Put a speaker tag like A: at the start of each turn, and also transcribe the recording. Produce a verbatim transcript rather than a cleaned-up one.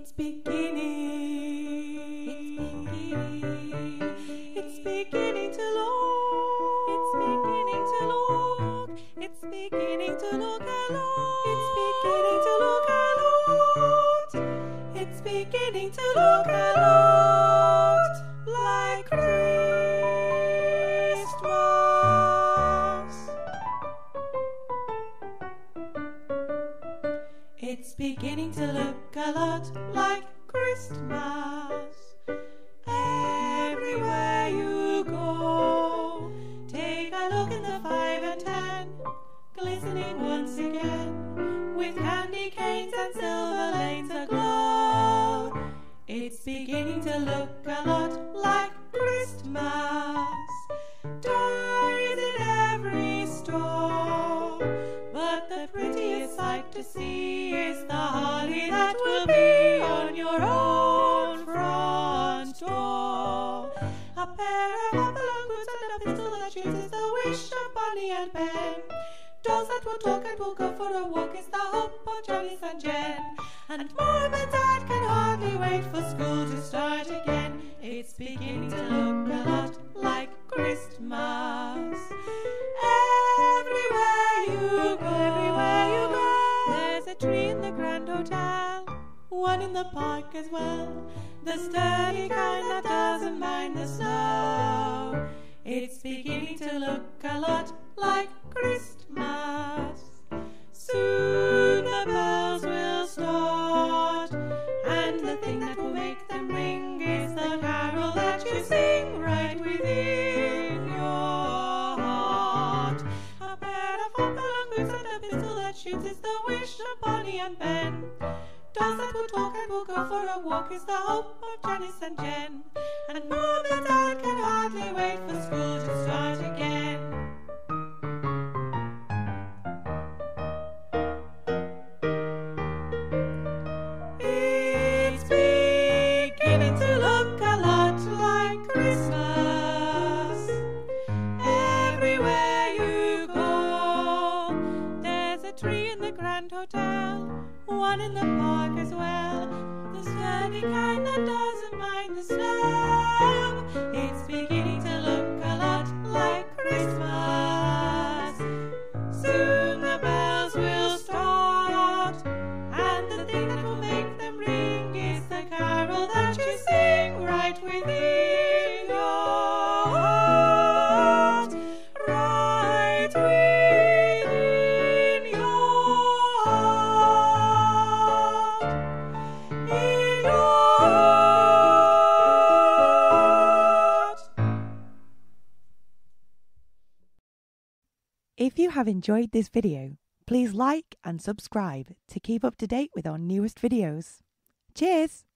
A: It's beginning. It's beginning. It's beginning to look. It's beginning to look. It's beginning to look a lot. It's beginning to look a lot. It's beginning to look a lot like Christmas. It's beginning to look a lot like Christmas. Everywhere you go, take a look in the five and ten, glistening once again, with candy canes and silver lanes aglow. It's beginning to look a lot like Christmas. Toys in every store, but the prettiest sight to see is the holly that will be on your own front door. A pair of Hopalong boots and a pistol that shoots is the wish of Bonnie and Ben. Dolls that will talk and will go for a walk is the hope of Janice and Jen. And Mom and Dad can hardly wait for school to start again. It's beginning to look a lot like Christmas. Everywhere you go, everywhere you go, there's a tree in the Grand Hotel, one in the park as well, the sturdy kind that doesn't mind the snow. It's beginning to look a lot like Christmas. Soon the bells will start, and the thing that will make them ring is the carol that you sing right within your heart. A pair of Hopalong boots and a pistol that shoots is the wish of Bonnie and Ben. Dolls that will talk and will go for a walk is the hope of Janice and Jen. And Mom and Dad can hardly wait for school to start again. It's beginning to look a lot like Christmas. Everywhere you go, there's a tree in the Grand Hotel, one in the park as well, the sturdy kind that doesn't mind the snow. It's beginning to look a lot like Christmas. Soon the bells will start, and the thing that will make them ring is the carol that you sing right within your heart, right within your heart, in your heart.
B: If you have enjoyed this video, please like and subscribe to keep up to date with our newest videos. Cheers!